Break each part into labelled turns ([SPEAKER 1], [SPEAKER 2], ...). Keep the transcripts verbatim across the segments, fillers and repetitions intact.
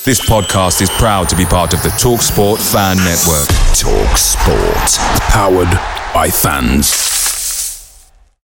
[SPEAKER 1] This podcast is proud to be part of the TalkSport Fan Network.
[SPEAKER 2] TalkSport. Powered by fans.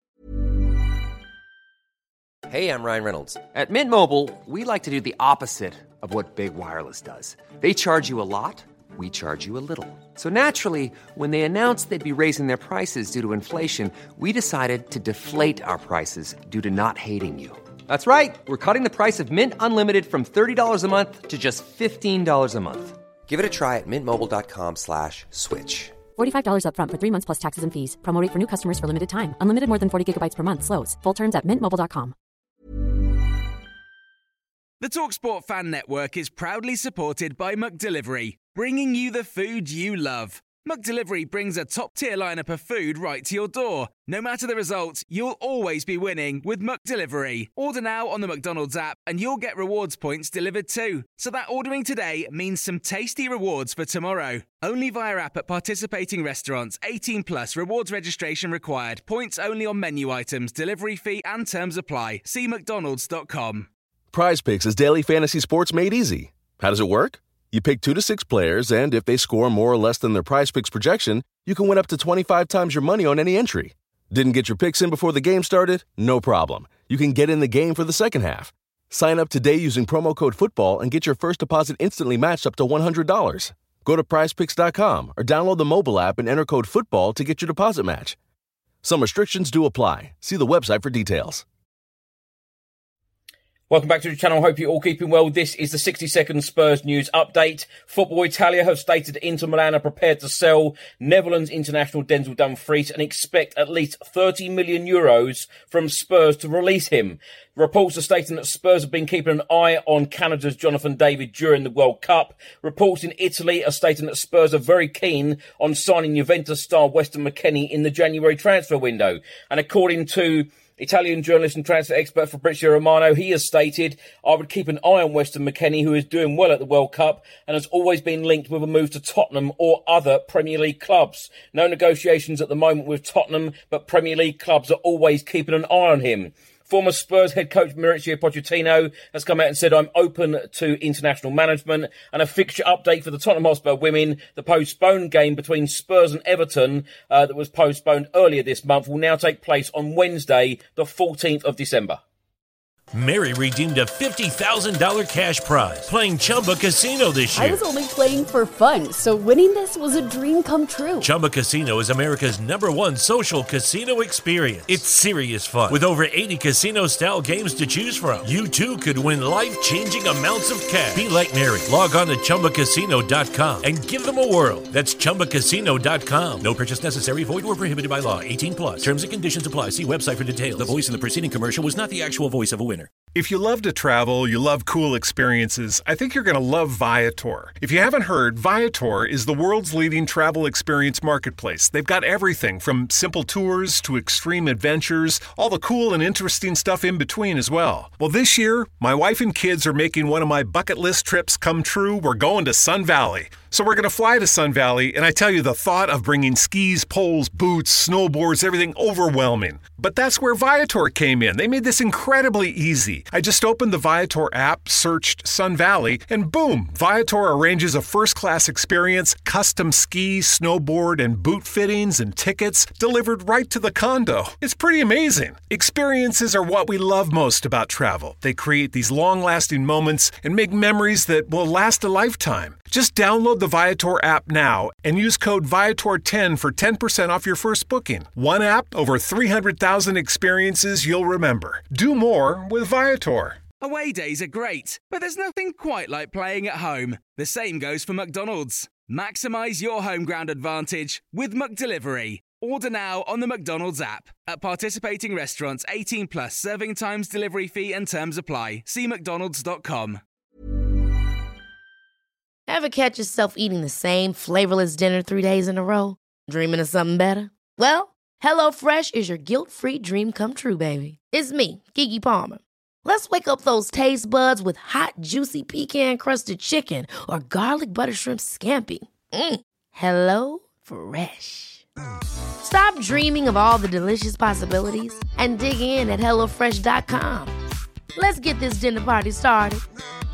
[SPEAKER 3] Hey, I'm Ryan Reynolds. At Mint Mobile, we like to do the opposite of what Big Wireless does. They charge you a lot, we charge you a little. So naturally, when they announced they'd be raising their prices due to inflation, we decided to deflate our prices due to not hating you. That's right. We're cutting the price of Mint Unlimited from thirty dollars a month to just fifteen dollars a month. Give it a try at mintmobile.com slash switch.
[SPEAKER 4] forty-five dollars up front for three months plus taxes and fees. Promo rate for new customers for limited time. Unlimited more than forty gigabytes per month. Slows full terms at mint mobile dot com.
[SPEAKER 5] The TalkSport Fan Network is proudly supported by McDelivery, bringing you the food you love. McDelivery brings a top-tier lineup of food right to your door. No matter the result, you'll always be winning with McDelivery. Order now on the McDonald's app and you'll get rewards points delivered too. So that ordering today means some tasty rewards for tomorrow. Only via app at participating restaurants. eighteen plus rewards registration required. Points only on menu items, delivery fee and terms apply. See mcdonalds dot com.
[SPEAKER 6] PrizePicks is daily fantasy sports made easy. How does it work? You pick two to six players, and if they score more or less than their PrizePicks projection, you can win up to twenty-five times your money on any entry. Didn't get your picks in before the game started? No problem. You can get in the game for the second half. Sign up today using promo code FOOTBALL and get your first deposit instantly matched up to one hundred dollars. Go to prize picks dot com or download the mobile app and enter code FOOTBALL to get your deposit match. Some restrictions do apply. See the website for details.
[SPEAKER 7] Welcome back to the channel. Hope you're all keeping well. This is the sixty second Spurs news update. Football Italia have stated Inter Milan are prepared to sell Netherlands international Denzel Dumfries and expect at least thirty million euros from Spurs to release him. Reports are stating that Spurs have been keeping an eye on Canada's Jonathan David during the World Cup. Reports in Italy are stating that Spurs are very keen on signing Juventus star Weston McKennie in the January transfer window. And according to Italian journalist and transfer expert Fabrizio Romano, he has stated, I would keep an eye on Weston McKennie, who is doing well at the World Cup and has always been linked with a move to Tottenham or other Premier League clubs. No negotiations at the moment with Tottenham, but Premier League clubs are always keeping an eye on him. Former Spurs head coach Mauricio Pochettino has come out and said, I'm open to international management. And a fixture update for the Tottenham Hotspur women. The postponed game between Spurs and Everton uh, that was postponed earlier this month will now take place on Wednesday, the fourteenth of December.
[SPEAKER 8] Mary redeemed a fifty thousand dollars cash prize playing Chumba Casino this year.
[SPEAKER 9] I was only playing for fun, so winning this was a dream come true.
[SPEAKER 8] Chumba Casino is America's number one social casino experience. It's serious fun. With over eighty casino-style games to choose from, you too could win life-changing amounts of cash. Be like Mary. Log on to Chumba Casino dot com and give them a whirl. That's Chumba Casino dot com. No purchase necessary. Void or prohibited by law. eighteen plus. Terms and conditions apply. See website for details. The voice in the preceding commercial was not the actual voice of a winner.
[SPEAKER 10] If you love to travel, you love cool experiences, I think you're going to love Viator. If you haven't heard, Viator is the world's leading travel experience marketplace. They've got everything from simple tours to extreme adventures, all the cool and interesting stuff in between as well. Well, this year, my wife and kids are making one of my bucket list trips come true. We're going to Sun Valley. So we're going to fly to Sun Valley, and I tell you, the thought of bringing skis, poles, boots, snowboards, everything overwhelming. But that's where Viator came in. They made this incredibly easy. I just opened the Viator app, searched Sun Valley, and boom, Viator arranges a first-class experience, custom ski, snowboard, and boot fittings and tickets delivered right to the condo. It's pretty amazing. Experiences are what we love most about travel. They create these long-lasting moments and make memories that will last a lifetime. Just download the Viator app now and use code Viator ten for ten percent off your first booking. One app, over three hundred thousand experiences you'll remember. Do more with Viator.
[SPEAKER 5] Away days are great, but there's nothing quite like playing at home. The same goes for McDonald's. Maximize your home ground advantage with McDelivery. Order now on the McDonald's app. At participating restaurants, eighteen plus, serving times, delivery fee and terms apply. See mcdonalds dot com.
[SPEAKER 11] Ever catch yourself eating the same flavorless dinner three days in a row? Dreaming of something better? Well, HelloFresh is your guilt-free dream come true, baby. It's me, Keke Palmer. Let's wake up those taste buds with hot, juicy pecan-crusted chicken or garlic butter shrimp scampi. Mm. Hello Fresh. Stop dreaming of all the delicious possibilities and dig in at hello fresh dot com. Let's get this dinner party started.